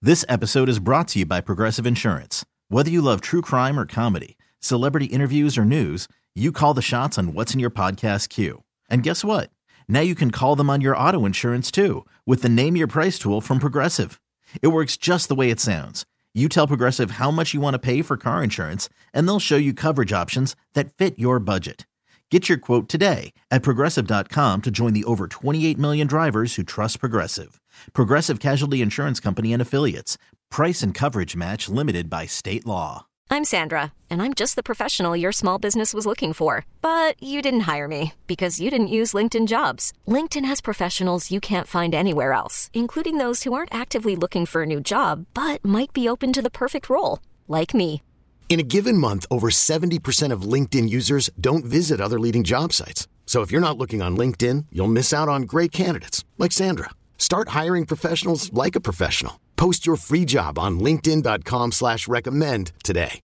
This episode is brought to you by Progressive Insurance. Whether you love true crime or comedy, celebrity interviews or news, you call the shots on what's in your podcast queue. And guess what? Now you can call them on your auto insurance too with the Name Your Price tool from Progressive. It works just the way it sounds. You tell Progressive how much you want to pay for car insurance, and they'll show you coverage options that fit your budget. Get your quote today at Progressive.com to join the over 28 million drivers who trust Progressive. Progressive Casualty Insurance Company and Affiliates. Price and coverage match limited by state law. I'm Sandra, and I'm just the professional your small business was looking for. But you didn't hire me because you didn't use LinkedIn Jobs. LinkedIn has professionals you can't find anywhere else, including those who aren't actively looking for a new job, but might be open to the perfect role, like me. In a given month, over 70% of LinkedIn users don't visit other leading job sites. So if you're not looking on LinkedIn, you'll miss out on great candidates like Sandra. Start hiring professionals like a professional. Post your free job on linkedin.com/recommend today.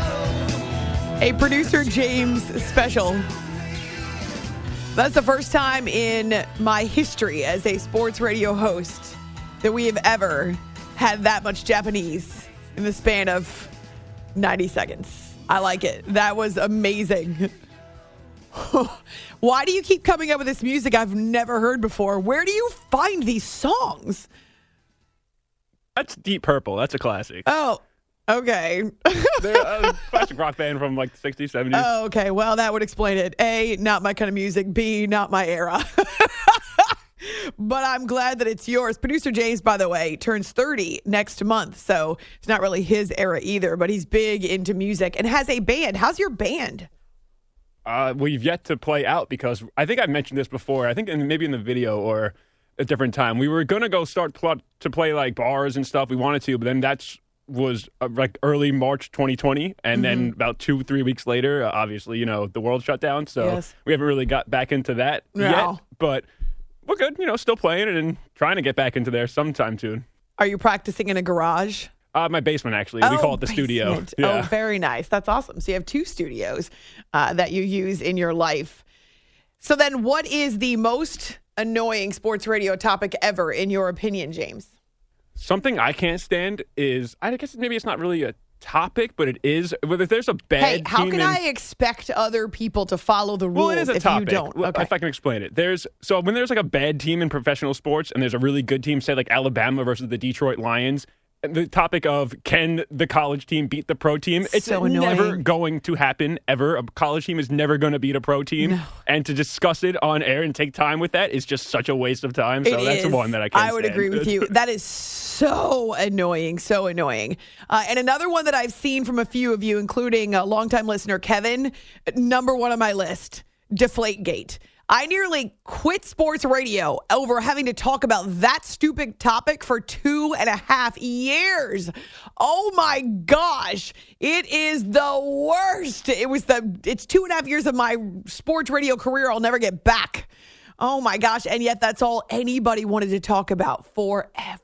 A Producer James special. That's the first time in my history as a sports radio host that we have ever had that much Japanese in the span of 90 seconds. I like it. That was amazing. Why do you keep coming up with this music I've never heard before? Where do you find these songs? That's Deep Purple. That's a classic. Oh, okay. They're a classic rock band from like the 60s, 70s. Oh, okay. Well, that would explain it. A, not my kind of music. B, not my era. But I'm glad that it's yours. Producer James, by the way, turns 30 next month, so it's not really his era either, but he's big into music and has a band. How's your band? We've yet to play out because I think I've mentioned this before. I think maybe in the video or a different time. We were going to go start to play like bars and stuff. We wanted to, but then that was like early March 2020. And then about 2-3 weeks later, obviously, the world shut down. So we haven't really got back into that yet. But we're good, still playing it and trying to get back into there sometime soon. Are you practicing in a garage? My basement, actually. We call it the studio. Yeah. Oh, very nice. That's awesome. So you have 2 studios that you use in your life. So then what is the most annoying sports radio topic ever, in your opinion, James? Something I can't stand is, I guess maybe it's not really a topic, but it is. If there's a bad team. How can I expect other people to follow the rules it is a if topic. You don't? Okay. If I can explain it. When there's like a bad team in professional sports and there's a really good team, say like Alabama versus the Detroit Lions, the topic of can the college team beat the pro team? It's so never going to happen, ever. A college team is never going to beat a pro team. No. And to discuss it on air and take time with that is just such a waste of time. So that's the one that I can't stand. I would agree with you. That is so annoying, so annoying. And another one that I've seen from a few of you, including a longtime listener, Kevin, number 1 on my list, Deflategate. I nearly quit sports radio over having to talk about that stupid topic for 2.5 years. Oh my gosh. It is the worst. It's 2.5 years of my sports radio career I'll never get back. Oh my gosh. And yet that's all anybody wanted to talk about forever.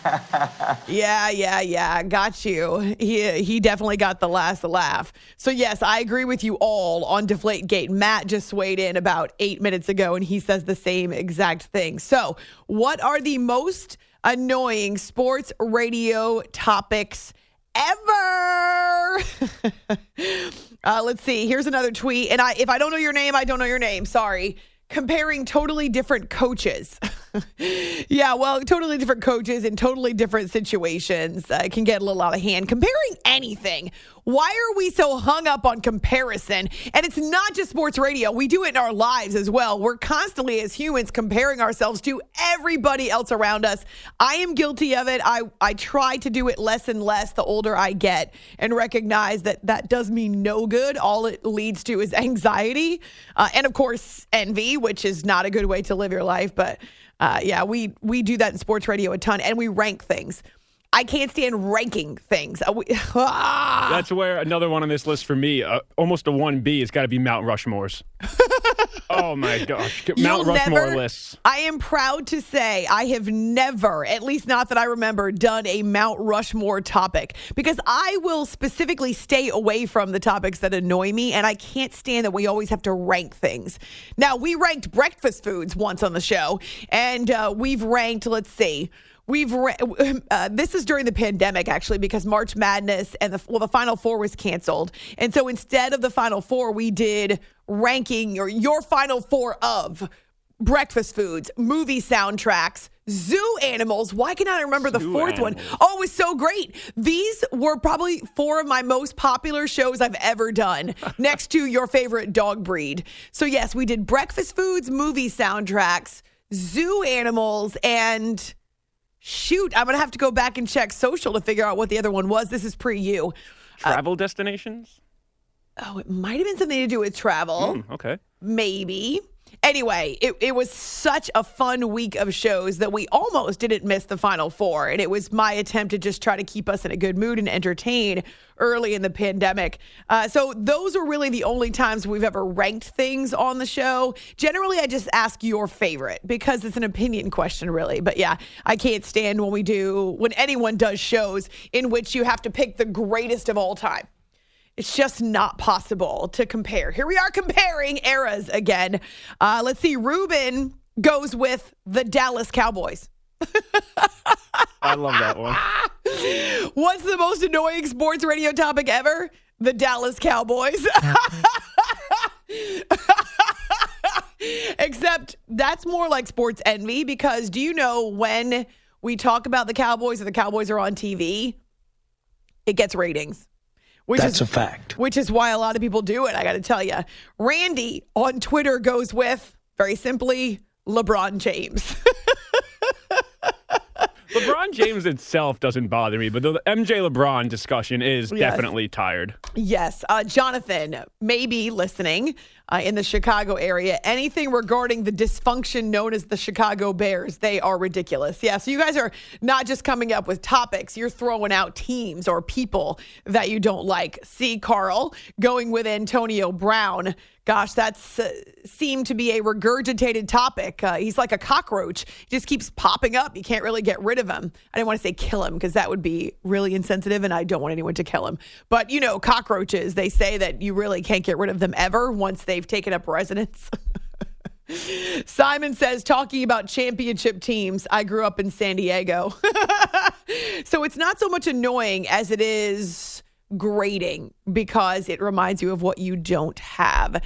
Yeah. Got you. He definitely got the last laugh. So yes, I agree with you all on Deflategate. Matt just weighed in about 8 minutes ago and he says the same exact thing. So what are the most annoying sports radio topics ever? Let's see. Here's another tweet. And if I don't know your name, I don't know your name. Sorry. Comparing totally different coaches. Yeah, well, totally different coaches in totally different situations can get a little out of hand. Comparing anything. Why are we so hung up on comparison? And it's not just sports radio. We do it in our lives as well. We're constantly, as humans, comparing ourselves to everybody else around us. I am guilty of it. I try to do it less and less the older I get and recognize that does me no good. All it leads to is anxiety and, of course, envy, which is not a good way to live your life. But yeah, we do that in sports radio a ton, and we rank things. I can't stand ranking things. That's where another one on this list for me, almost a 1B, has got to be Mount Rushmore's. Oh, my gosh. Mount Rushmore lists. I am proud to say I have never, at least not that I remember, done a Mount Rushmore topic because I will specifically stay away from the topics that annoy me, and I can't stand that we always have to rank things. Now, we ranked breakfast foods once on the show, and we've ranked, let's see, This is during the pandemic, actually, because March Madness and the Final Four was canceled. And so instead of the Final Four, we did ranking your Final Four of breakfast foods, movie soundtracks, zoo animals. Why can I remember the fourth one? Oh, it was so great. These were probably 4 of my most popular shows I've ever done, next to your favorite dog breed. So yes, we did breakfast foods, movie soundtracks, zoo animals, and shoot, I'm going to have to go back and check social to figure out what the other one was. This is pre-you. Travel destinations? Oh, it might have been something to do with travel. Okay. Maybe. Anyway, it was such a fun week of shows that we almost didn't miss the Final Four. And it was my attempt to just try to keep us in a good mood and entertain early in the pandemic. So those are really the only times we've ever ranked things on the show. Generally, I just ask your favorite because it's an opinion question, really. But yeah, I can't stand when anyone does shows in which you have to pick the greatest of all time. It's just not possible to compare. Here we are comparing eras again. Let's see. Ruben goes with the Dallas Cowboys. I love that one. What's the most annoying sports radio topic ever? The Dallas Cowboys. Except that's more like sports envy because do you know when we talk about the Cowboys or the Cowboys are on TV, it gets ratings. That's a fact. Which is why a lot of people do it, I got to tell you. Randy on Twitter goes with, very simply, LeBron James. LeBron James itself doesn't bother me, but the MJ LeBron discussion is definitely tired. Yes. Jonathan may be listening in the Chicago area. Anything regarding the dysfunction known as the Chicago Bears, they are ridiculous. Yeah, so you guys are not just coming up with topics. You're throwing out teams or people that you don't like. See, Carl, going with Antonio Brown. Gosh, that's seemed to be a regurgitated topic. He's like a cockroach. He just keeps popping up. You can't really get rid of him. I didn't want to say kill him because that would be really insensitive, and I don't want anyone to kill him. But, you know, cockroaches, they say that you really can't get rid of them ever once they've taken up residence. Simon says, talking about championship teams, I grew up in San Diego. So it's not so much annoying as it is grating because it reminds you of what you don't have.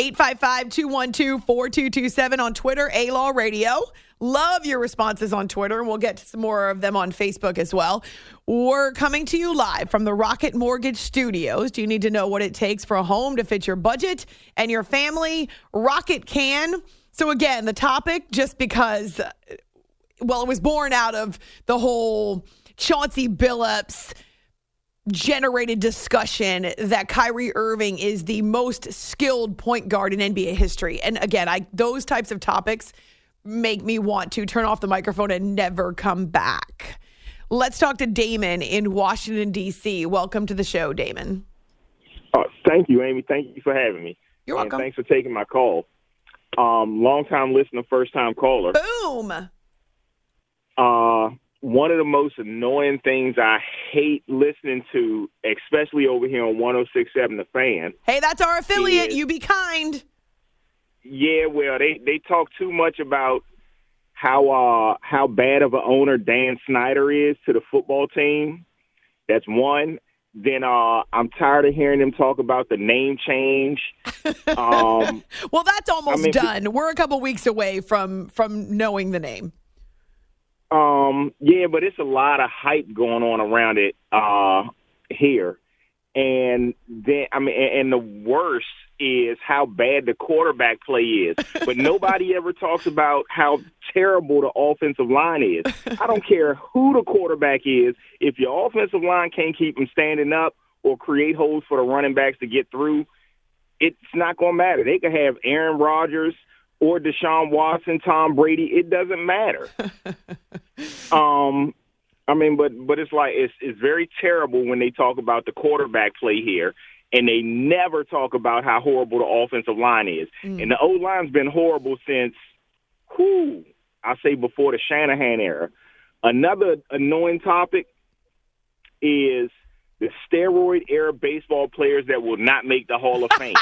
855-212-4227 on Twitter, A-Law Radio. Love your responses on Twitter, and we'll get to some more of them on Facebook as well. We're coming to you live from the Rocket Mortgage Studios. Do you need to know what it takes for a home to fit your budget and your family? Rocket can. So again, the topic, just because, well, it was born out of the whole Chauncey Billups generated discussion that Kyrie Irving is the most skilled point guard in NBA history. And again, those types of topics make me want to turn off the microphone and never come back. Let's talk to Damon in Washington, D.C. Welcome to the show, Damon. Thank you, Amy. Thank you for having me. You're welcome. Thanks for taking my call. Long-time listener, first-time caller. Boom! One of the most annoying things I hate listening to, especially over here on 106.7 The Fan. Hey, that's our affiliate. You be kind. Yeah, well, they talk too much about how bad of an owner Dan Snyder is to the football team. That's one. Then I'm tired of hearing them talk about the name change. Well, that's almost done. We're a couple weeks away from knowing the name. Yeah, but it's a lot of hype going on around it here. And then, and the worst is how bad the quarterback play is. But nobody ever talks about how terrible the offensive line is. I don't care who the quarterback is. If your offensive line can't keep them standing up or create holes for the running backs to get through, it's not going to matter. They could have Aaron Rodgers or Deshaun Watson, Tom Brady. It doesn't matter. But it's like it's very terrible when they talk about the quarterback play here, and they never talk about how horrible the offensive line is. And the O-line's been horrible since, I say before the Shanahan era. Another annoying topic is the steroid-era baseball players that will not make the Hall of Fame.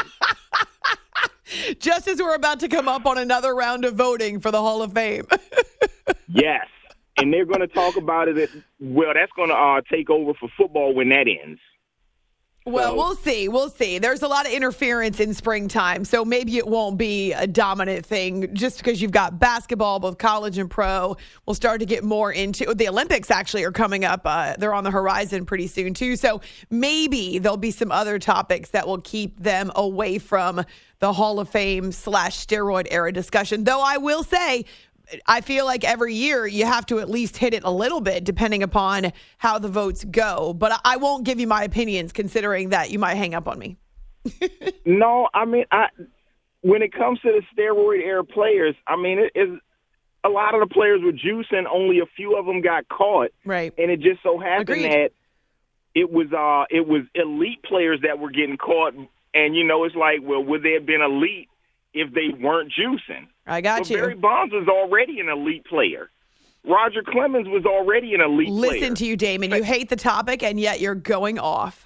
Just as we're about to come up on another round of voting for the Hall of Fame. Yes. and they're going to talk about it. That's going to take over for football when that ends. Well, we'll see. We'll see. There's a lot of interference in springtime, so maybe it won't be a dominant thing just because you've got basketball, both college and pro. We'll start to get more into the Olympics actually are coming up. They're on the horizon pretty soon, too. So maybe there'll be some other topics that will keep them away from the Hall of Fame / steroid era discussion. Though I will say, I feel like every year you have to at least hit it a little bit depending upon how the votes go. But I won't give you my opinions considering that you might hang up on me. No, I mean, when it comes to the steroid era players, I mean, it's a lot of the players were juicing. Only a few of them got caught. Right. And it just so happened that it was elite players that were getting caught. And, it's like, well, would they have been elite if they weren't juicing? I got you. Barry Bonds was already an elite player. Roger Clemens was already an elite player. Listen to you, Damon. You hate the topic, and yet you're going off.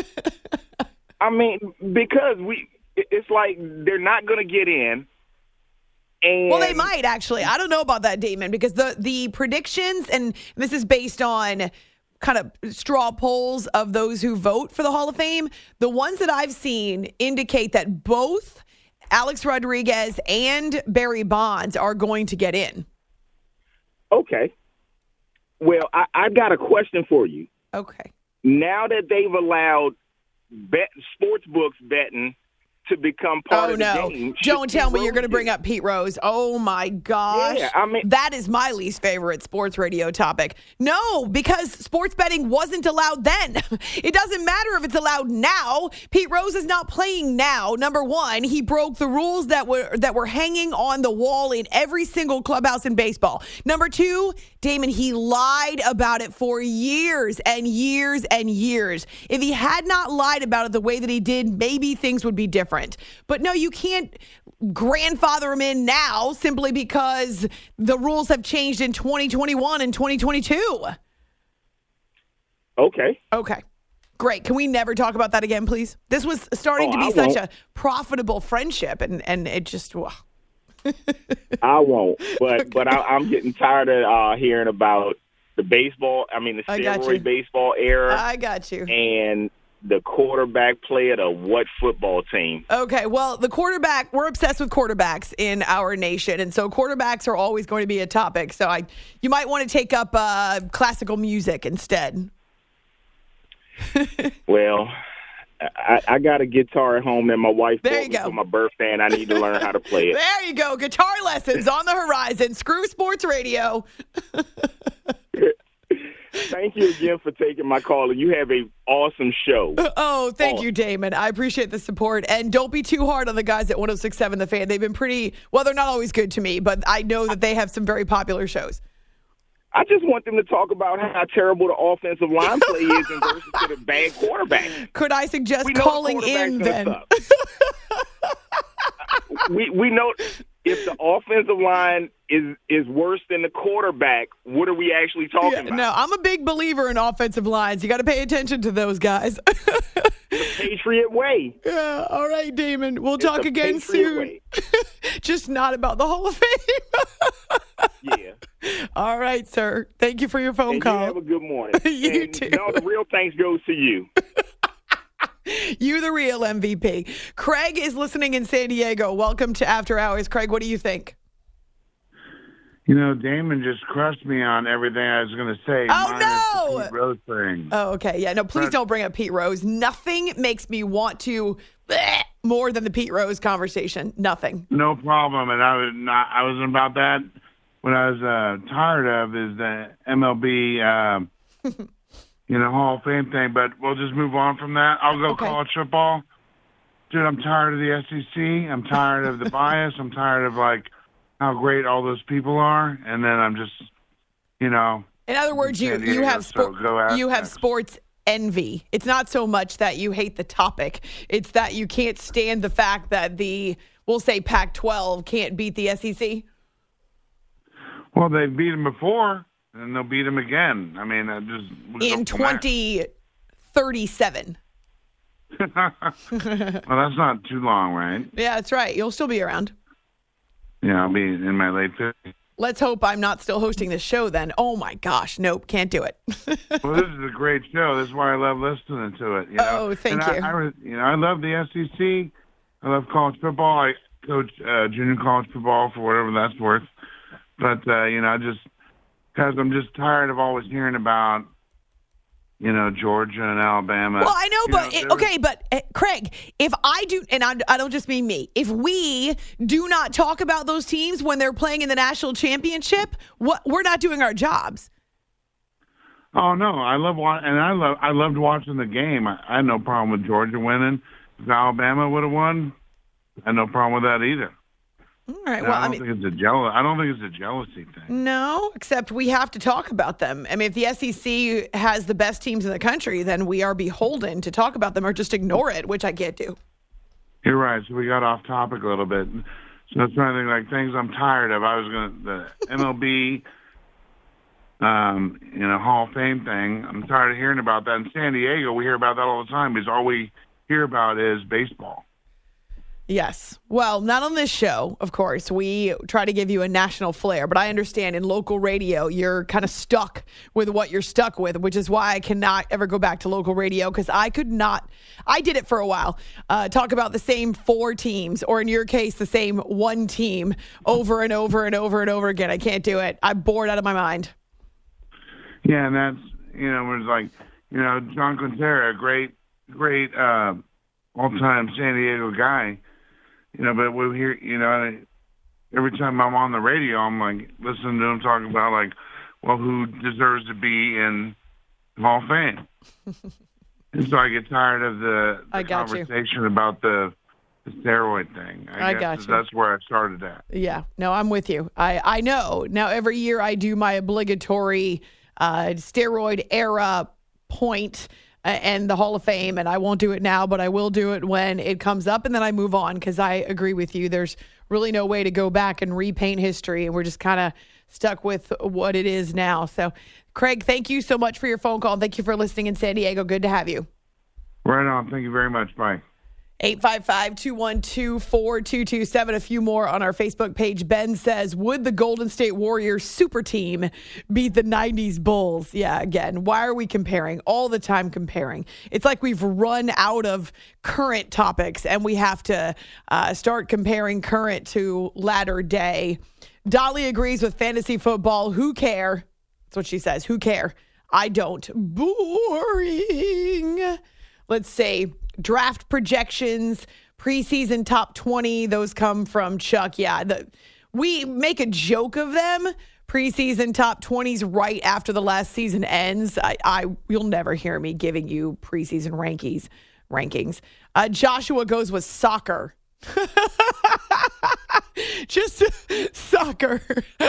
I mean, because it's like they're not going to get in. And well, they might, actually. I don't know about that, Damon, because the predictions, and this is based on kind of straw polls of those who vote for the Hall of Fame, the ones that I've seen indicate that both Alex Rodriguez and Barry Bonds are going to get in. Okay. Well, I've got a question for you. Okay. Now that they've allowed sports books betting to become part of the game. Don't tell me you're going to bring up Pete Rose. Oh, my gosh. Yeah, I mean, that is my least favorite sports radio topic. No, because sports betting wasn't allowed then. It doesn't matter if it's allowed now. Pete Rose is not playing now. Number one, he broke the rules that were hanging on the wall in every single clubhouse in baseball. Number two, Damon, he lied about it for years and years and years. If he had not lied about it the way that he did, maybe things would be different. But no, you can't grandfather him in now simply because the rules have changed in 2021 and 2022. Okay. Great. Can we never talk about that again, please? This was starting to be such a profitable friendship, and it just... I won't, but I'm getting tired of hearing about the baseball. I mean, the steroid baseball era. I got you. And the quarterback play at what football team? Okay, well, we're obsessed with quarterbacks in our nation, and so quarterbacks are always going to be a topic. So you might want to take up classical music instead. Well, I got a guitar at home that my wife bought me for my birthday, and I need to learn how to play it. There you go. Guitar lessons on the horizon. Screw sports radio. Thank you again for taking my call, and you have an awesome show. Oh, thank you, Damon. I appreciate the support. And don't be too hard on the guys at 106.7 The Fan. They've been they're not always good to me, but I know that they have some very popular shows. I just want them to talk about how terrible the offensive line play is in versus to the bad quarterback. Could I suggest calling in then? We know if the offensive line is worse than the quarterback, what are we actually talking about? No, I'm a big believer in offensive lines. You got to pay attention to those guys. The Patriot way. Yeah, all right, Damon. We'll talk again soon. Just not about the Hall of Fame. Yeah. All right, sir. Thank you for your phone call. You have a good morning. You too. No, the real thanks goes to you. You the real MVP. Craig is listening in San Diego. Welcome to After Hours. Craig, what do you think? Damon just crushed me on everything I was going to say. Oh, no! The Pete Rose thing. Oh, okay. Yeah, no, please don't bring up Pete Rose. Nothing makes me want to more than the Pete Rose conversation. Nothing. No problem. And I wasn't about that. What I was tired of is the MLB, Hall of Fame thing. But we'll just move on from that. I'll go college football. Dude, I'm tired of the SEC. I'm tired of the bias. I'm tired of, how great all those people are. And then I'm just, In other words, you have sports envy. It's not so much that you hate the topic. It's that you can't stand the fact that we'll say Pac-12 can't beat the SEC. Well, they've beat them before, and they'll beat them again. I mean, in 2037. Well, that's not too long, right? Yeah, that's right. You'll still be around. Yeah, I'll be in my late 50s. Let's hope I'm not still hosting this show then. Oh, my gosh. Nope, can't do it. Well, this is a great show. This is why I love listening to it. Oh, thank you. I love the SEC. I love college football. I coach junior college football for whatever that's worth. But, because I'm just tired of always hearing about, Georgia and Alabama. Well, I know, but Craig, if I do, and I don't just mean me, if we do not talk about those teams when they're playing in the national championship, we're not doing our jobs. Oh no, I loved watching the game. I had no problem with Georgia winning. If Alabama would have won, I had no problem with that either. All right. I don't think it's a jealousy thing. No, except we have to talk about them. I mean, if the SEC has the best teams in the country, then we are beholden to talk about them or just ignore it, which I can't do. You're right. So we got off topic a little bit. So that's one thing, like things I'm tired of. The MLB, Hall of Fame thing. I'm tired of hearing about that. In San Diego, we hear about that all the time because all we hear about is baseball. Yes. Well, not on this show, of course. We try to give you a national flair, but I understand in local radio, you're kind of stuck with what you're stuck with, which is why I cannot ever go back to local radio because I did it for a while, talk about the same 4 teams, or in your case, the same 1 team over and over and over and over again. I can't do it. I'm bored out of my mind. Yeah, and that's, it was like, John Quintero, great all-time San Diego guy. But we hear, every time I'm on the radio, I'm like listening to him talking about who deserves to be in Hall of Fame. And so I get tired of the conversation about the steroid thing. I guess that's where I started at. Yeah, no, I'm with you. I know. Now every year I do my obligatory steroid era point and the Hall of Fame, and I won't do it now, but I will do it when it comes up, and then I move on because I agree with you. There's really no way to go back and repaint history, and we're just kind of stuck with what it is now. So, Craig, thank you so much for your phone call. Thank you for listening in San Diego. Good to have you. Right on. Thank you very much. Bye. 855-212-4227. A few more on our Facebook page. Ben says, would the Golden State Warriors super team beat the 90s Bulls? Yeah, again, why are we comparing? All the time comparing. It's like we've run out of current topics and we have to start comparing current to latter day. Dolly agrees with fantasy football. Who care? That's what she says. Who care? I don't. Boring. Let's see. Draft projections, preseason top 20, those come from Chuck. Yeah, we make a joke of them. Preseason top 20s right after the last season ends. You'll never hear me giving you preseason rankings. Joshua goes with soccer. Just soccer.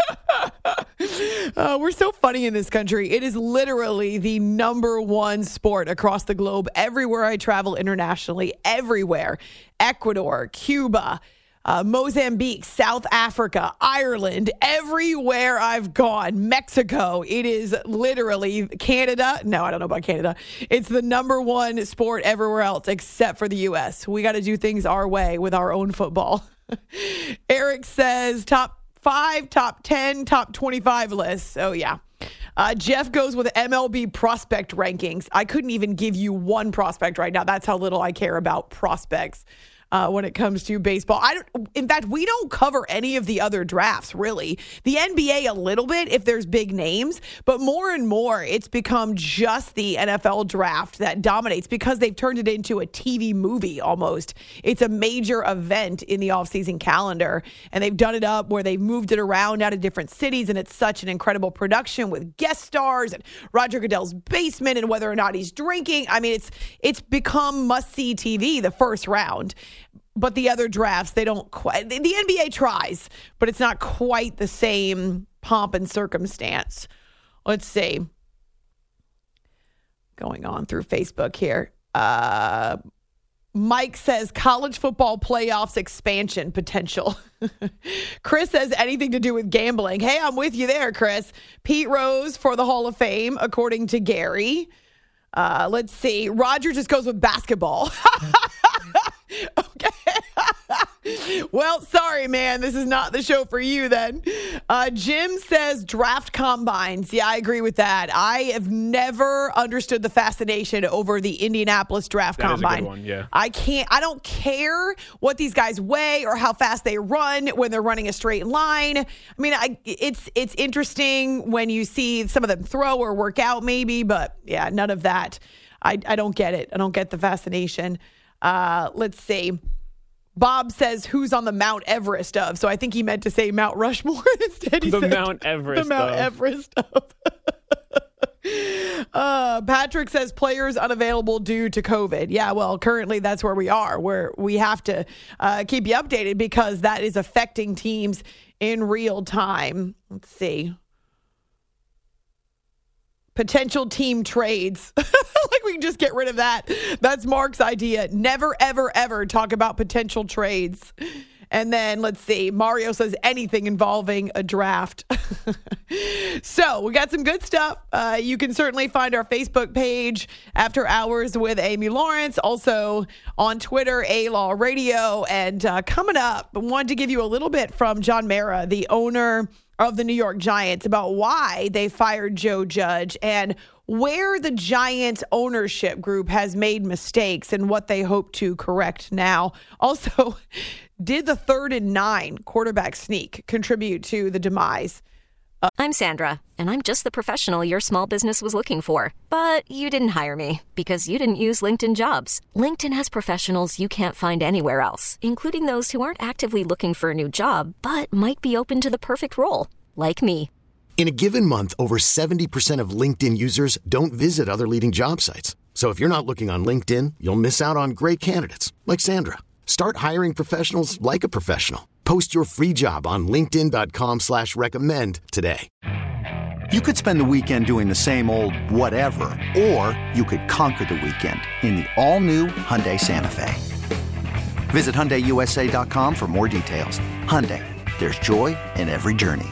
We're so funny in this country. It is literally the number one sport across the globe. Everywhere I travel internationally, everywhere. Ecuador, Cuba, Mozambique, South Africa, Ireland, everywhere I've gone, Mexico. It is literally Canada. No, I don't know about Canada. It's the number one sport everywhere else except for the U.S. We got to do things our way with our own football. Eric says top 5, top 10, top 25 lists. Oh, yeah. Jeff goes with MLB prospect rankings. I couldn't even give you one prospect right now. That's how little I care about prospects when it comes to baseball. In fact, we don't cover any of the other drafts, really. The NBA a little bit if there's big names, but more and more it's become just the NFL draft that dominates because they've turned it into a TV movie almost. It's a major event in the offseason calendar, and they've done it up where they've moved it around out of different cities, and it's such an incredible production with guest stars and Roger Goodell's basement and whether or not he's drinking. I mean, it's become must-see TV, the first round. But the other drafts, they don't quite. The NBA tries, but it's not quite the same pomp and circumstance. Let's see. Going on through Facebook here. Mike says college football playoffs expansion potential. Chris says anything to do with gambling. Hey, I'm with you there, Chris. Pete Rose for the Hall of Fame, according to Gary. Let's see. Roger just goes with basketball. Okay. Well, sorry, man. This is not the show for you then. Jim says draft combines. Yeah, I agree with that. I have never understood the fascination over the Indianapolis draft combine. That is a good one, yeah. I don't care what these guys weigh or how fast they run when they're running a straight line. I mean, it's interesting when you see some of them throw or work out maybe, but yeah, none of that. I don't get it. I don't get the fascination. Let's see. Bob says, who's on the Mount Everest of? So I think he meant to say Mount Rushmore instead. He said, Mount Everest the Mount Everest of. Patrick says players unavailable due to COVID. Yeah, well, currently that's where we are, where we have to keep you updated because that is affecting teams in real time. Let's see. Potential team trades. Like we can just get rid of that. That's Mark's idea. Never, ever, ever talk about potential trades. And then let's see. Mario says anything involving a draft. So we got some good stuff. You can certainly find our Facebook page, After Hours with Amy Lawrence. Also on Twitter, A-Law Radio. And coming up, I wanted to give you a little bit from John Mara, the owner of the New York Giants, about why they fired Joe Judge and where the Giants ownership group has made mistakes and what they hope to correct now. Also, did the 3rd and 9 quarterback sneak contribute to the demise? I'm Sandra, and I'm just the professional your small business was looking for. But you didn't hire me because you didn't use LinkedIn Jobs. LinkedIn has professionals you can't find anywhere else, including those who aren't actively looking for a new job, but might be open to the perfect role, like me. In a given month, over 70% of LinkedIn users don't visit other leading job sites. So if you're not looking on LinkedIn, you'll miss out on great candidates like Sandra. Start hiring professionals like a professional. Post your free job on linkedin.com/recommend today. You could spend the weekend doing the same old whatever, or you could conquer the weekend in the all-new Hyundai Santa Fe. Visit HyundaiUSA.com for more details. Hyundai, there's joy in every journey.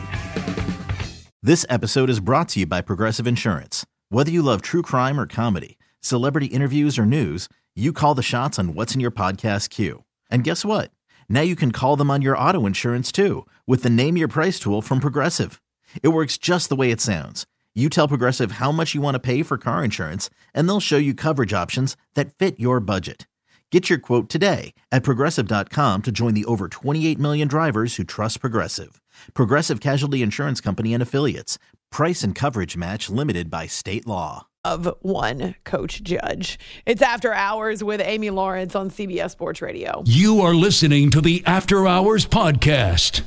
This episode is brought to you by Progressive Insurance. Whether you love true crime or comedy, celebrity interviews or news, you call the shots on what's in your podcast queue. And guess what? Now you can call them on your auto insurance too with the Name Your Price tool from Progressive. It works just the way it sounds. You tell Progressive how much you want to pay for car insurance, and they'll show you coverage options that fit your budget. Get your quote today at Progressive.com to join the over 28 million drivers who trust Progressive. Progressive Casualty Insurance Company and Affiliates. Price and coverage match limited by state law. Of one Coach Judge. It's After Hours with Amy Lawrence on CBS Sports Radio. You are listening to the After Hours Podcast.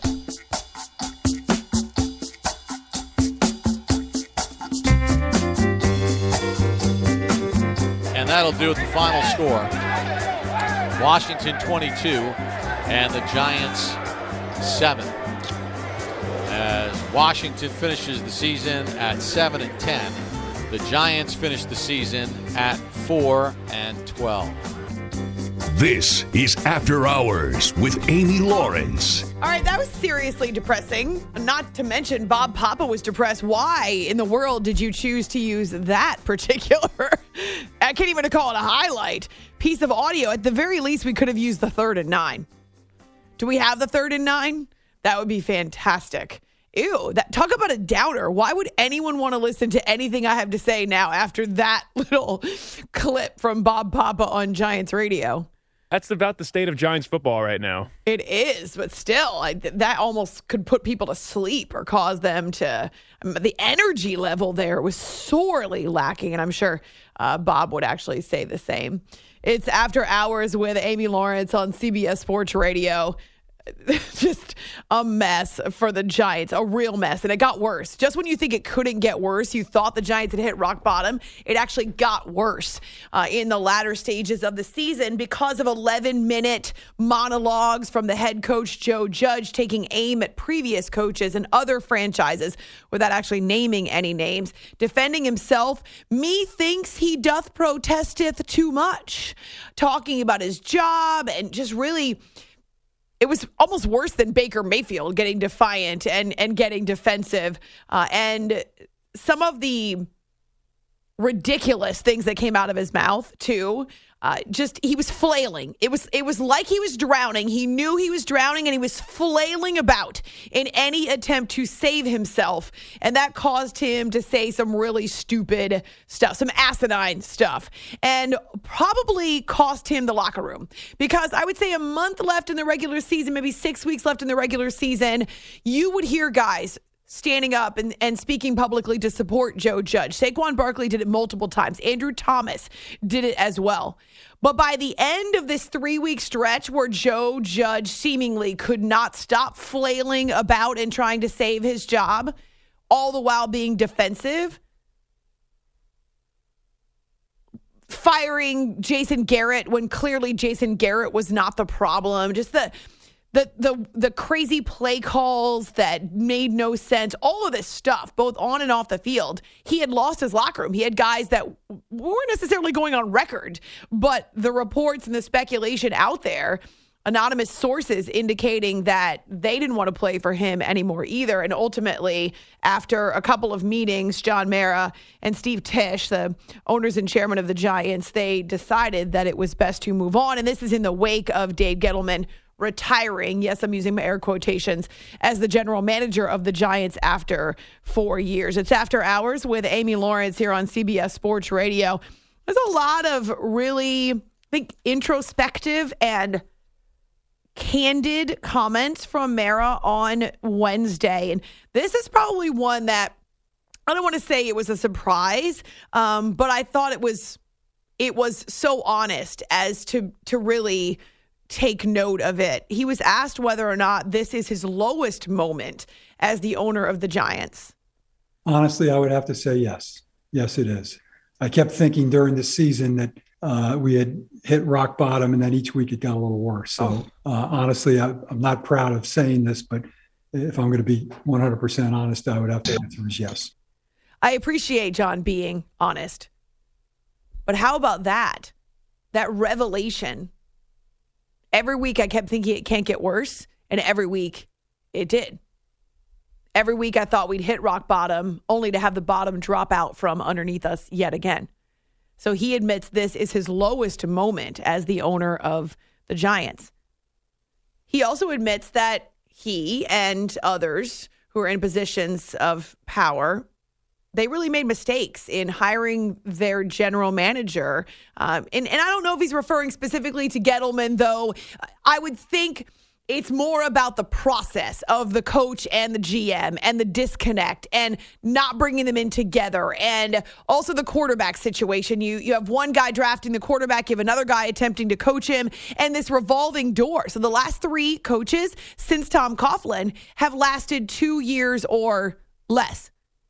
And that'll do it, the final score. Washington 22 and the Giants 7. As Washington finishes the season at 7-10, the Giants finish the season at 4-12. This is After Hours with Amy Lawrence. All right, that was seriously depressing. Not to mention Bob Papa was depressed. Why in the world did you choose to use that particular, I can't even call it a highlight, piece of audio? At the very least, we could have used the 3rd and 9. Do we have the 3rd and 9? That would be fantastic. Ew, talk about a downer. Why would anyone want to listen to anything I have to say now after that little clip from Bob Papa on Giants radio? That's about the state of Giants football right now. It is, but still, that almost could put people to sleep or cause them to. The energy level there was sorely lacking, and I'm sure Bob would actually say the same. It's After Hours with Amy Lawrence on CBS Sports Radio. Just a mess for the Giants, a real mess. And it got worse. Just when you think it couldn't get worse, you thought the Giants had hit rock bottom, it actually got worse in the latter stages of the season because of 11-minute monologues from the head coach, Joe Judge, taking aim at previous coaches and other franchises without actually naming any names. Defending himself, methinks he doth protesteth too much. Talking about his job and just really... It was almost worse than Baker Mayfield getting defiant and getting defensive. And some of the ridiculous things that came out of his mouth, too. He was flailing. It was like he was drowning. He knew he was drowning, and he was flailing about in any attempt to save himself. And that caused him to say some really stupid stuff, some asinine stuff, and probably cost him the locker room. Because I would say a month left in the regular season, maybe 6 weeks left in the regular season, you would hear guys standing up and speaking publicly to support Joe Judge. Saquon Barkley did it multiple times. Andrew Thomas did it as well. But by the end of this 3-week stretch where Joe Judge seemingly could not stop flailing about and trying to save his job, all the while being defensive, firing Jason Garrett when clearly Jason Garrett was not the problem, just the crazy play calls that made no sense, all of this stuff, both on and off the field, he had lost his locker room. He had guys that weren't necessarily going on record, but the reports and the speculation out there, anonymous sources indicating that they didn't want to play for him anymore either. And ultimately, after a couple of meetings, John Mara and Steve Tisch, the owners and chairman of the Giants, they decided that it was best to move on. And this is in the wake of Dave Gettleman retiring, yes, I'm using my air quotations, as the general manager of the Giants after 4 years. It's After Hours with Amy Lawrence here on CBS Sports Radio. There's a lot of really, I think, introspective and candid comments from Mara on Wednesday. And this is probably one that, I don't want to say it was a surprise, but I thought it was so honest as to really take note of it. He was asked whether or not this is his lowest moment as the owner of the Giants. Honestly, I would have to say yes. Yes, it is. I kept thinking during the season that we had hit rock bottom, and then each week it got a little worse. So honestly, I'm not proud of saying this, but if I'm going to be 100% honest, I would have to answer is yes. I appreciate John being honest. But how about that revelation? Every week I kept thinking it can't get worse, and every week it did. Every week I thought we'd hit rock bottom, only to have the bottom drop out from underneath us yet again. So he admits this is his lowest moment as the owner of the Giants. He also admits that he and others who are in positions of power, they really made mistakes in hiring their general manager. And I don't know if he's referring specifically to Gettleman, though. I would think it's more about the process of the coach and the GM and the disconnect and not bringing them in together. And also the quarterback situation. You have one guy drafting the quarterback, you have another guy attempting to coach him, and this revolving door. So the last 3 coaches since Tom Coughlin have lasted 2 years or less.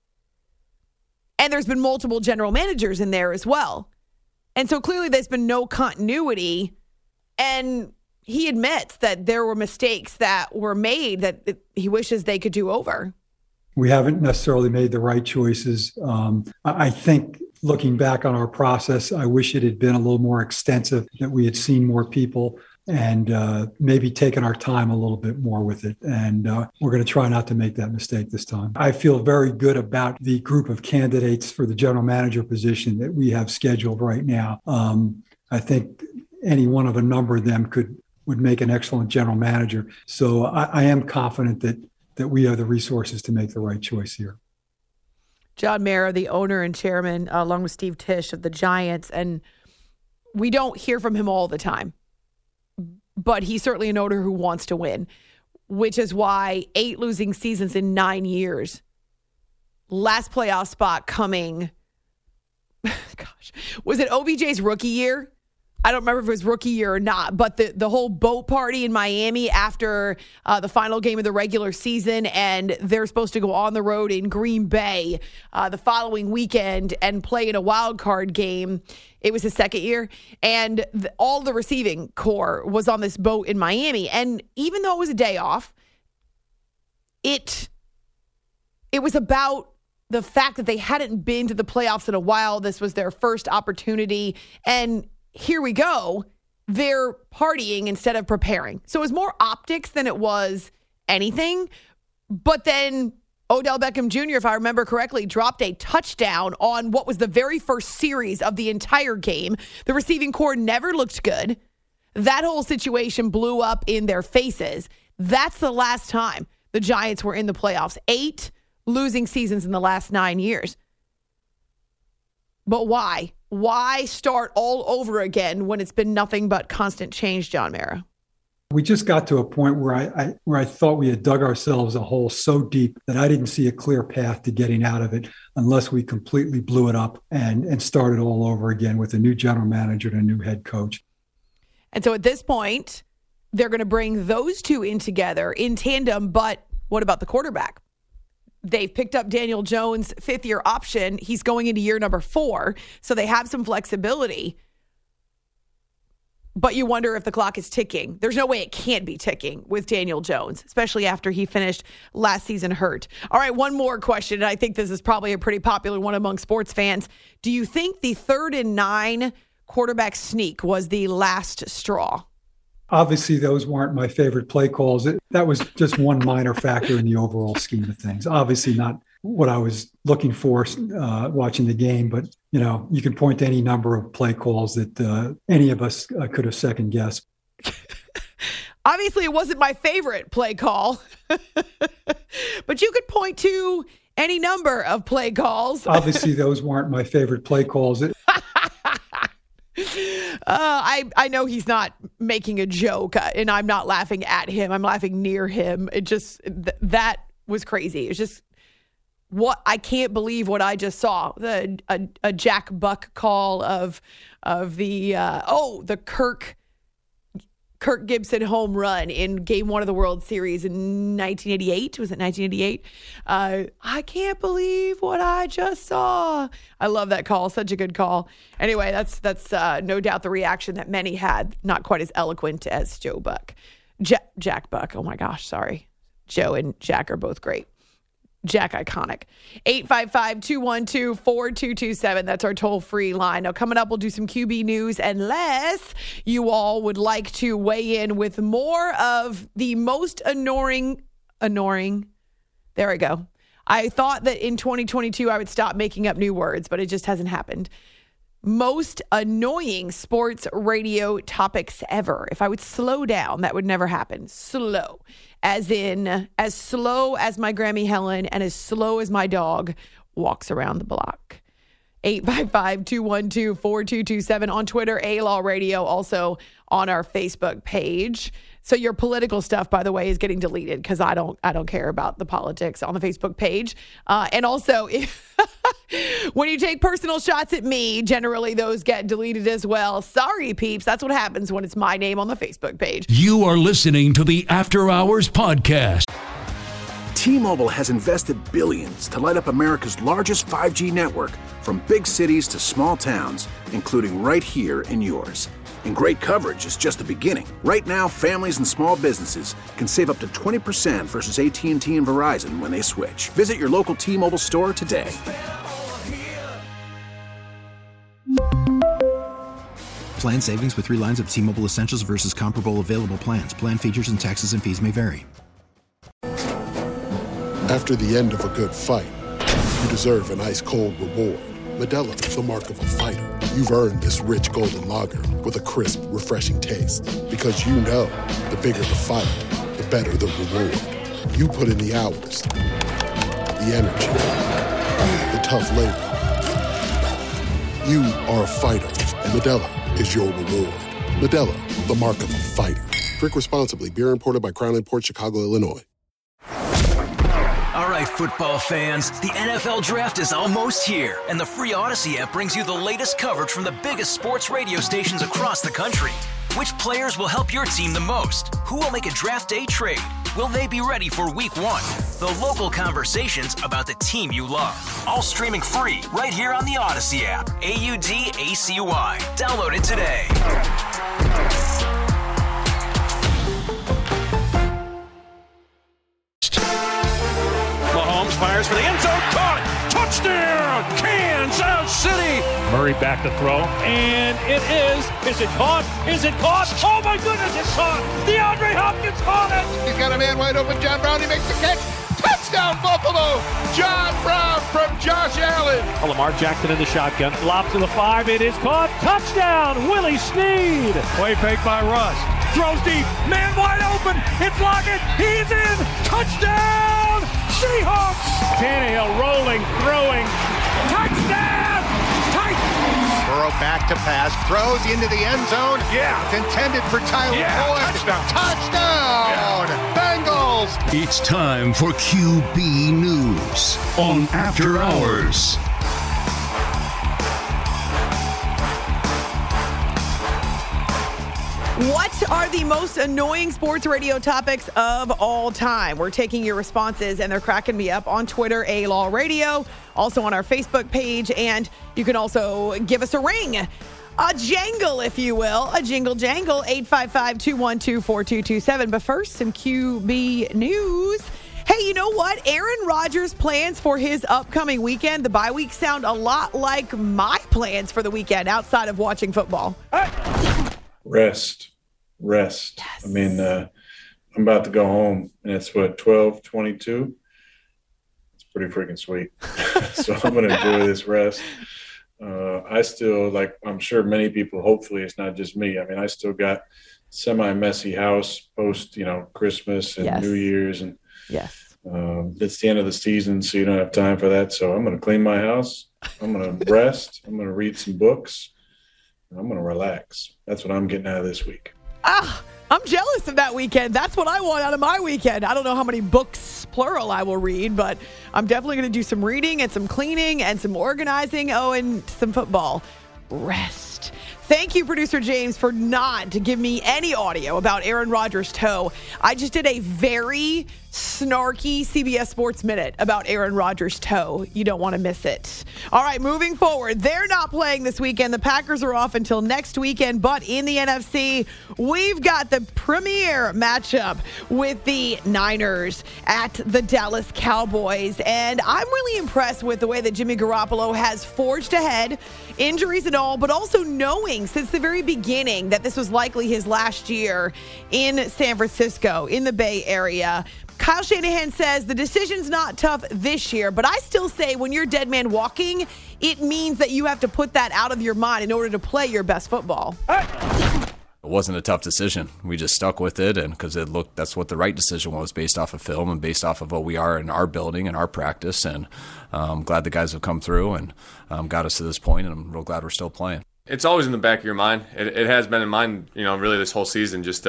And there's been multiple general managers in there as well. And so clearly there's been no continuity. And he admits that there were mistakes that were made that he wishes they could do over. We haven't necessarily made the right choices. I think looking back on our process, I wish it had been a little more extensive, that we had seen more people and maybe taken our time a little bit more with it. And we're going to try not to make that mistake this time. I feel very good about the group of candidates for the general manager position that we have scheduled right now. I think any one of a number of them would make an excellent general manager. So I am confident that we have the resources to make the right choice here. John Mara, the owner and chairman, along with Steve Tisch of the Giants, and we don't hear from him all the time, but he's certainly an owner who wants to win, which is why 8 losing seasons in 9 years, last playoff spot coming, was it OBJ's rookie year? I don't remember if it was rookie year or not, but the whole boat party in Miami after the final game of the regular season, and they're supposed to go on the road in Green Bay the following weekend and play in a wild card game. It was his second year, and all the receiving core was on this boat in Miami. And even though it was a day off, it was about the fact that they hadn't been to the playoffs in a while. This was their first opportunity, and here we go. They're partying instead of preparing. So it was more optics than it was anything. But then Odell Beckham Jr., if I remember correctly, dropped a touchdown on what was the very first series of the entire game. The receiving core never looked good. That whole situation blew up in their faces. That's the last time the Giants were in the playoffs. 8 losing seasons in the last 9 years. But why? Why start all over again when it's been nothing but constant change, John Mara? We just got to a point where I thought we had dug ourselves a hole so deep that I didn't see a clear path to getting out of it unless we completely blew it up and started all over again with a new general manager and a new head coach. And so at this point, they're going to bring those two in together in tandem. But what about the quarterback? They've picked up Daniel Jones' 5th-year option. He's going into year number 4, so they have some flexibility. But you wonder if the clock is ticking. There's no way it can't be ticking with Daniel Jones, especially after he finished last season hurt. All right, one more question, and I think this is probably a pretty popular one among sports fans. Do you think the 3rd and 9 quarterback sneak was the last straw? Obviously, those weren't my favorite play calls. That was just one minor factor in the overall scheme of things. Obviously not what I was looking for watching the game, but you can point to any number of play calls that any of us could have second guessed. Obviously, it wasn't my favorite play call, but you could point to any number of play calls. Obviously, those weren't my favorite play calls. I know he's not making a joke, and I'm not laughing at him. I'm laughing near him. It just that was crazy. It's just I can't believe what I just saw. A Jack Buck call of the Kirk Gibson home run in Game 1 of the World Series in 1988. Was it 1988? I can't believe what I just saw. I love that call. Such a good call. Anyway, that's no doubt the reaction that many had. Not quite as eloquent as Joe Buck. Jack Buck. Oh my gosh, sorry. Joe and Jack are both great. Jack iconic. 855-212-4227. That's our toll-free line. Now, coming up, we'll do some QB news unless you all would like to weigh in with more of the most annoying. There we go. I thought that in 2022 I would stop making up new words, but it just hasn't happened. Most annoying sports radio topics ever. If I would slow down, that would never happen. Slow. As in, as slow as my Grammy Helen and as slow as my dog walks around the block. 855-212-4227 on Twitter, A-Law Radio, also on our Facebook page. So your political stuff, by the way, is getting deleted because I don't care about the politics on the Facebook page. And also, when you take personal shots at me, generally those get deleted as well. Sorry, peeps. That's what happens when it's my name on the Facebook page. You are listening to the After Hours Podcast. T-Mobile has invested billions to light up America's largest 5G network, from big cities to small towns, including right here in yours. And great coverage is just the beginning. Right now, families and small businesses can save up to 20% versus AT&T and Verizon when they switch. Visit your local T-Mobile store today. Plan savings with 3 lines of T-Mobile Essentials versus comparable available plans. Plan features and taxes and fees may vary. After the end of a good fight, you deserve an ice-cold reward. Modelo is the mark of a fighter. You've earned this rich golden lager with a crisp, refreshing taste. Because you know, the bigger the fight, the better the reward. You put in the hours, the energy, the tough labor. You are a fighter, and Modelo is your reward. Modelo, the mark of a fighter. Drink responsibly. Beer imported by Crown Imports, Chicago, Illinois. All right, football fans, the NFL Draft is almost here, and the free Odyssey app brings you the latest coverage from the biggest sports radio stations across the country. Which players will help your team the most? Who will make a draft day trade? Will they be ready for Week 1? The local conversations about the team you love. All streaming free right here on the Odyssey app. AUDACY. Download it today. Fires for the end zone, caught it, touchdown, Kansas City. Murray back to throw, and it is it caught, oh my goodness, it's caught, DeAndre Hopkins caught it. He's got a man wide open, John Brown, he makes the catch, touchdown. Touchdown, Buffalo! John Brown from Josh Allen. Lamar Jackson in the shotgun. Lob to the 5. It is caught. Touchdown, Willie Snead. Play fake by Russ. Throws deep. Man wide open. It's Lockett. He's in. Touchdown, Seahawks. Tannehill rolling, throwing. Touchdown, Titans. Burrow back to pass. Throws into the end zone. Yeah. It's intended for Tyler Boyd. Touchdown. Bengals. It's time for QB News on After Hours. What are the most annoying sports radio topics of all time? We're taking your responses, and they're cracking me up on Twitter, A-Law Radio, also on our Facebook page, and you can also give us a ring. A jangle, if you will. A jingle jangle, 855-212-4227. But first, some QB news. Hey, you know what? Aaron Rodgers' plans for his upcoming weekend, the bye week, sound a lot like my plans for the weekend outside of watching football. Rest. Yes. I mean, I'm about to go home, and it's 12:22. It's pretty freaking sweet. So I'm going to enjoy this rest. I still, like I'm sure many people, hopefully it's not just me. I mean, I still got semi-messy house post, Christmas and New Year's. And it's the end of the season, so you don't have time for that. So I'm going to clean my house. I'm going to rest. I'm going to read some books. I'm going to relax. That's what I'm getting out of this week. I'm jealous of that weekend. That's what I want out of my weekend. I don't know how many books, plural, I will read, but I'm definitely going to do some reading and some cleaning and some organizing. Oh, and some football. Rest. Thank you, Producer James, for not to give me any audio about Aaron Rodgers' toe. I just did a very snarky CBS Sports Minute about Aaron Rodgers' toe. You don't want to miss it. All right, moving forward. They're not playing this weekend. The Packers are off until next weekend, but in the NFC, we've got the premier matchup with the Niners at the Dallas Cowboys. And I'm really impressed with the way that Jimmy Garoppolo has forged ahead, injuries and all, but also knowing since the very beginning that this was likely his last year in San Francisco, in the Bay Area. Kyle Shanahan says the decision's not tough this year, but I still say when you're dead man walking, it means that you have to put that out of your mind in order to play your best football. It wasn't a tough decision. We just stuck with it, and because that's what the right decision was based off of film and based off of what we are in our building and our practice. And I'm glad the guys have come through and got us to this point, and I'm real glad we're still playing. It's always in the back of your mind. It has been in mine, really this whole season. Just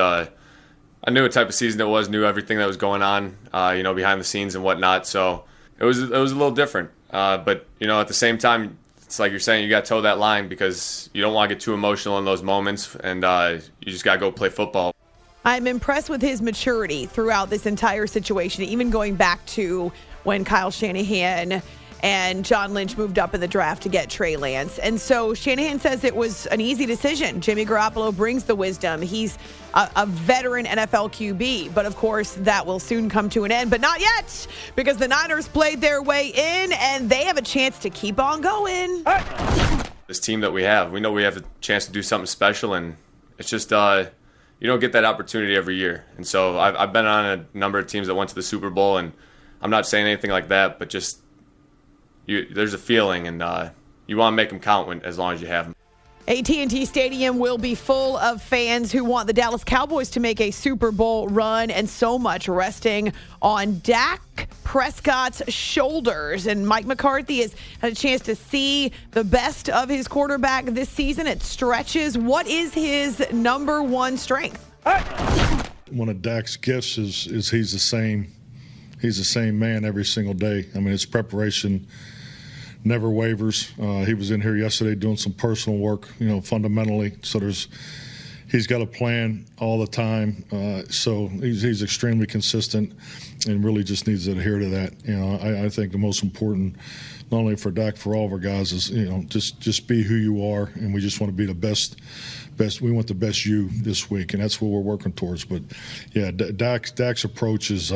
I knew what type of season it was, knew everything that was going on, behind the scenes and whatnot. So it was a little different. But at the same time, it's like you're saying, you got to toe that line because you don't want to get too emotional in those moments, and you just got to go play football. I'm impressed with his maturity throughout this entire situation, even going back to when Kyle Shanahan and John Lynch moved up in the draft to get Trey Lance. And so Shanahan says it was an easy decision. Jimmy Garoppolo brings the wisdom. He's a veteran NFL QB. But, of course, that will soon come to an end. But not yet, because the Niners played their way in, and they have a chance to keep on going. This team that we know we have a chance to do something special, and it's just you don't get that opportunity every year. And so I've been on a number of teams that went to the Super Bowl, and I'm not saying anything like that, but just there's a feeling, and you want to make them count as long as you have them. AT&T Stadium will be full of fans who want the Dallas Cowboys to make a Super Bowl run, and so much resting on Dak Prescott's shoulders. And Mike McCarthy has had a chance to see the best of his quarterback this season at stretches. What is his number one strength? One of Dak's gifts is he's the same man every single day. I mean, his preparation never wavers. He was in here yesterday doing some personal work, fundamentally. So he's got a plan all the time. So he's extremely consistent and really just needs to adhere to that. I think the most important, not only for Dak, for all of our guys, is just be who you are, and we just want to be the best. We want the best you this week, and that's what we're working towards. But yeah, Dak's approach is.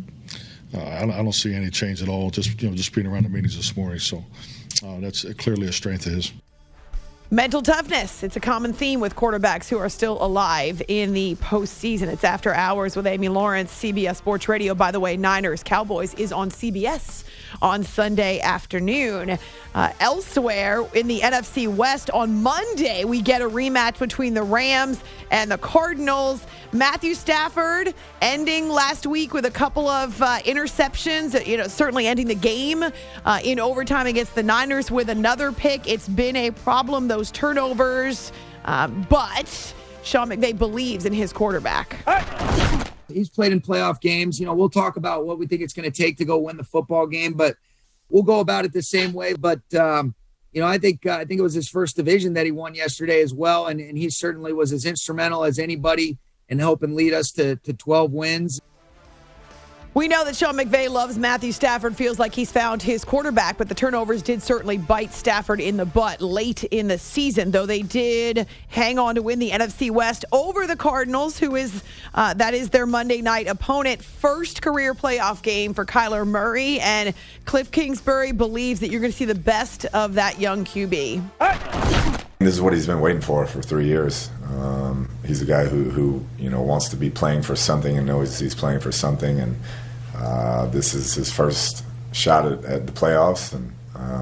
I don't see any change at all. Just being around the meetings this morning, so that's clearly a strength of his. Mental toughness. It's a common theme with quarterbacks who are still alive in the postseason. It's After Hours with Amy Lawrence, CBS Sports Radio. By the way, Niners Cowboys is on CBS on Sunday afternoon. Elsewhere in the NFC West on Monday, we get a rematch between the Rams and the Cardinals. Matthew Stafford ending last week with a couple of interceptions, certainly ending the game in overtime against the Niners with another pick. It's been a problem, those turnovers, but Sean McVay believes in his quarterback. He's played in playoff games. We'll talk about what we think it's going to take to go win the football game, but we'll go about it the same way. But, I think it was his first division that he won yesterday as well, and he certainly was as instrumental as anybody in helping lead us to 12 wins. We know that Sean McVay loves Matthew Stafford, feels like he's found his quarterback, but the turnovers did certainly bite Stafford in the butt late in the season, though they did hang on to win the NFC West over the Cardinals, who is that is their Monday night opponent. First career playoff game for Kyler Murray, and Cliff Kingsbury believes that you're going to see the best of that young QB. This is what he's been waiting for 3 years. He's a guy who wants to be playing for something and knows he's playing for something, and this is his first shot at the playoffs, and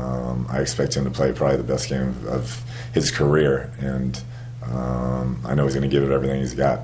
I expect him to play probably the best game of his career, and I know he's going to give it everything he's got.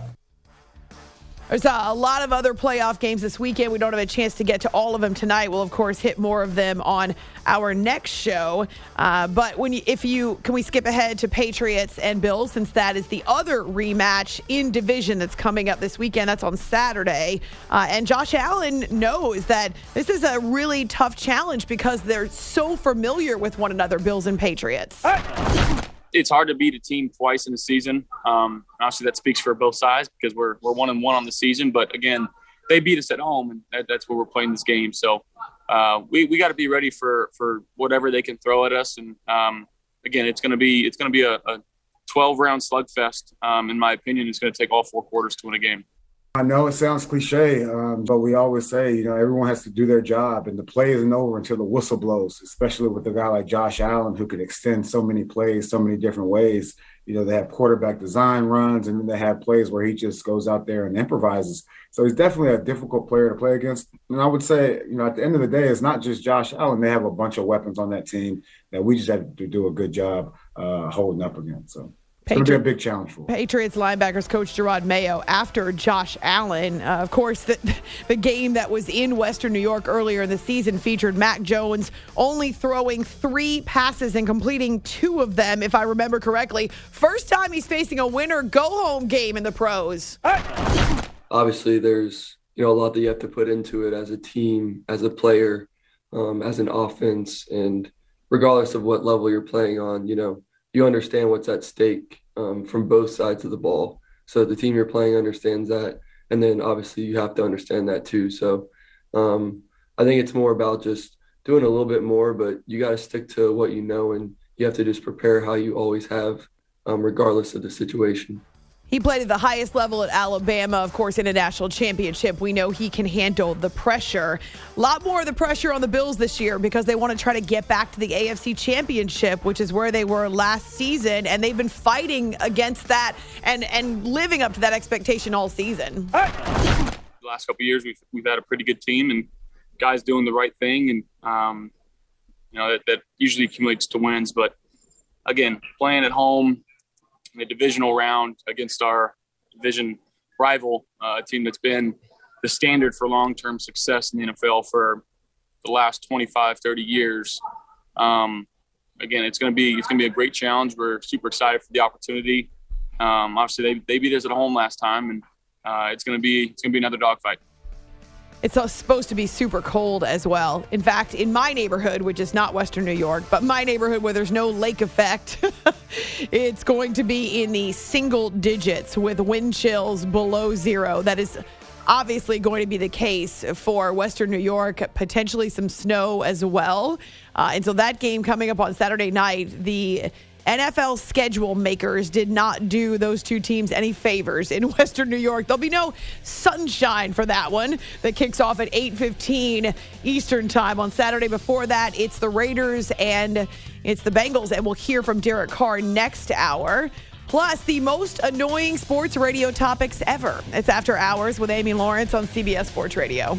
There's a lot of other playoff games this weekend. We don't have a chance to get to all of them tonight. We'll, of course, hit more of them on our next show. But can we skip ahead to Patriots and Bills, since that is the other rematch in division that's coming up this weekend. That's on Saturday. And Josh Allen knows that this is a really tough challenge because they're so familiar with one another, Bills and Patriots. It's hard to beat a team twice in a season. Obviously, that speaks for both sides because we're 1-1 on the season. But again, they beat us at home, and that's where we're playing this game. So we got to be ready for whatever they can throw at us. And again, it's going to be a 12-round slugfest. In my opinion, it's going to take all 4 quarters to win a game. I know it sounds cliche, but we always say, everyone has to do their job, and the play isn't over until the whistle blows, especially with a guy like Josh Allen who could extend so many plays, so many different ways. They have quarterback design runs, and then they have plays where he just goes out there and improvises. So he's definitely a difficult player to play against. And I would say, at the end of the day, it's not just Josh Allen. They have a bunch of weapons on that team that we just have to do a good job holding up against. So. It's going to be a big challenge for them. Patriots linebackers coach Gerard Mayo after Josh Allen. Of course, the game that was in Western New York earlier in the season featured Mac Jones only throwing 3 passes and completing 2 of them, if I remember correctly. First time he's facing a winner-go-home game in the pros. Obviously, there's a lot that you have to put into it as a team, as a player, as an offense, and regardless of what level you're playing on, you understand what's at stake from both sides of the ball. So the team you're playing understands that. And then obviously you have to understand that too. So I think it's more about just doing a little bit more, but you got to stick to what you know, and you have to just prepare how you always have, regardless of the situation. He played at the highest level at Alabama, of course, in a national championship. We know he can handle the pressure. A lot more of the pressure on the Bills this year because they want to try to get back to the AFC Championship, which is where they were last season, and they've been fighting against that and living up to that expectation all season. The last couple of years, we've had a pretty good team and guys doing the right thing, and that usually accumulates to wins. But again, playing at home in the divisional round against our division rival, a team that's been the standard for long-term success in the NFL for the last 25, 30 years. Again, it's going to be a great challenge. We're super excited for the opportunity. Obviously, they beat us at home last time, and it's going to be another dogfight. It's supposed to be super cold as well. In fact, in my neighborhood, which is not Western New York, but my neighborhood where there's no lake effect, it's going to be in the single digits with wind chills below 0. That is obviously going to be the case for Western New York, potentially some snow as well. And so that game coming up on Saturday night, the NFL schedule makers did not do those two teams any favors in Western New York. There'll be no sunshine for that one that kicks off at 8:15 Eastern time on Saturday. Before that, it's the Raiders and it's the Bengals, and we'll hear from Derek Carr next hour. Plus, the most annoying sports radio topics ever. It's After Hours with Amy Lawrence on CBS Sports Radio.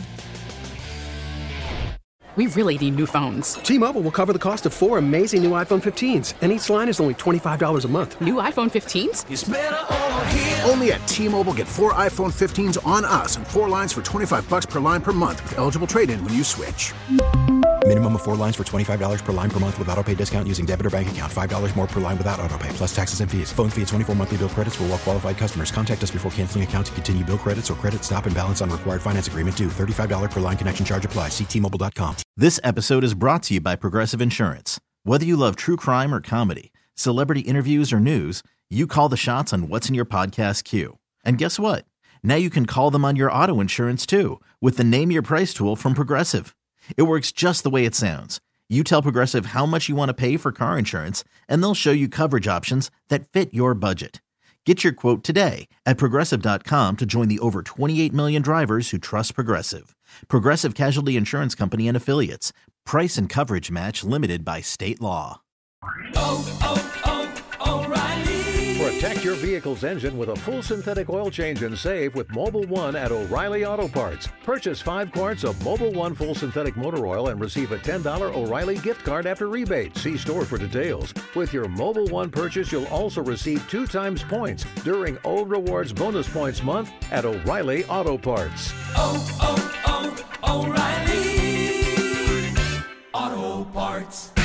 We really need new phones. T-Mobile will cover the cost of 4 amazing new iPhone 15s, and each line is only $25 a month. New iPhone 15s? It's better over here. Only at T-Mobile, get 4 iPhone 15s on us and 4 lines for $25 per line per month with eligible trade-in when you switch. Minimum of 4 lines for $25 per line per month with autopay discount using debit or bank account. $5 more per line without autopay, plus taxes and fees. Phone fee at 24 monthly bill credits for well-qualified customers. Contact us before canceling account to continue bill credits or credit stop and balance on required finance agreement due. $35 per line connection charge applies. See T-Mobile.com. This episode is brought to you by Progressive Insurance. Whether you love true crime or comedy, celebrity interviews or news, you call the shots on what's in your podcast queue. And guess what? Now you can call them on your auto insurance too with the Name Your Price tool from Progressive. It works just the way it sounds. You tell Progressive how much you want to pay for car insurance, and they'll show you coverage options that fit your budget. Get your quote today at Progressive.com to join the over 28 million drivers who trust Progressive. Progressive Casualty Insurance Company and Affiliates. Price and coverage match limited by state law. O'Reilly. Protect your vehicle's engine with a full synthetic oil change and save with Mobil 1 at O'Reilly Auto Parts. Purchase 5 quarts of Mobil 1 full synthetic motor oil and receive a $10 O'Reilly gift card after rebate. See store for details. With your Mobil 1 purchase, you'll also receive 2 times points during O Rewards Bonus Points Month at O'Reilly Auto Parts. O'Reilly Auto Parts.